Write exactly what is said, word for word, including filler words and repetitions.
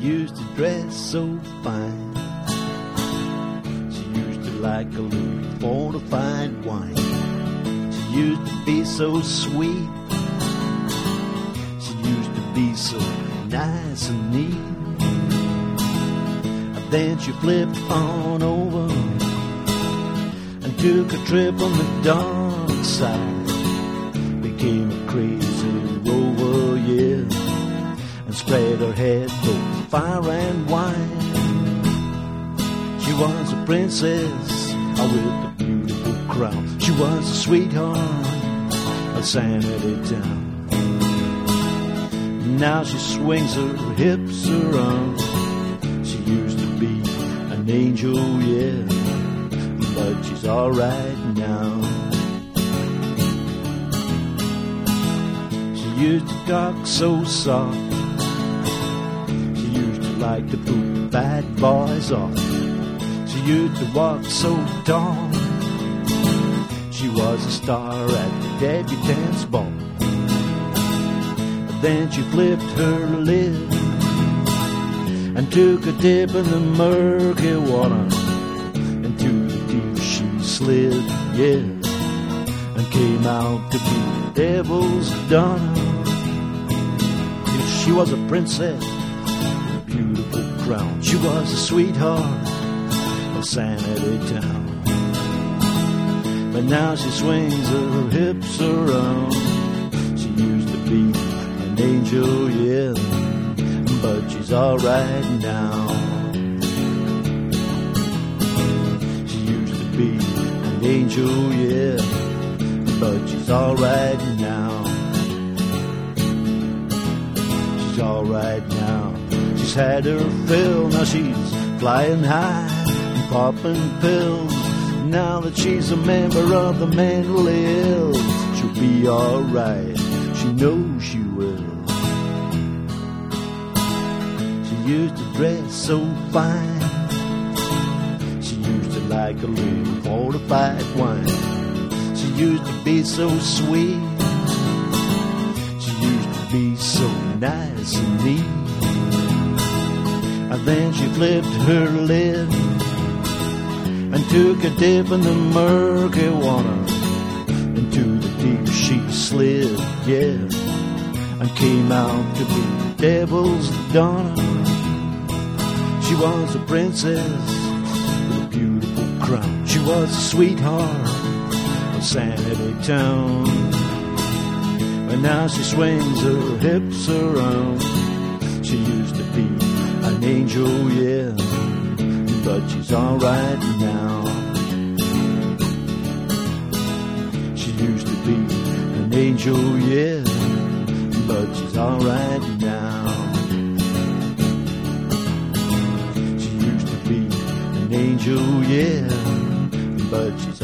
used to dress so fine. She used to like a little fortified wine. She used to be so sweet. She used to be so nice and neat. And then she flipped on over and took a trip on the dark side. Became a crazy rover, yeah, and spread her head both fire and wine. She was a princess with a beautiful crown. She was a sweetheart of Sanity Town. Now she swings her hips around. She used to be an angel, yeah, but she's alright now. She used to talk so soft. She used to like to put bad boys off. She used to walk so tall. She was a star at the debutant's ball. But then she flipped her lid and took a dip in the murky water. Into the deep she slid, yeah, and came out to be the devil's daughter. She was a princess with a beautiful crown. She was a sweetheart of Sanity Town. But now she swings her hips around. She used to be an angel, yeah, but she's alright now. She used to be an angel, yeah, but she's alright now. She's alright now. She's had her fill, now she's flying high and popping pills. Now that she's a member of the mentally ill, she'll be alright, she knows she will. She used to dress so fine. She used to like a little fortified wine. She used to be so sweet. She used to be so nice and neat. And then she flipped her lid and took a dip in the murky water. Into the deep she slid, yeah, and came out to be the devil's daughter. She was a princess with a beautiful crown. She was a sweetheart of Sanity Town. And now she swings her hips around. She used to be an angel, yeah, but she's alright now. She used to be an angel, yeah, but she's alright now. She used to be an angel, yeah, but she's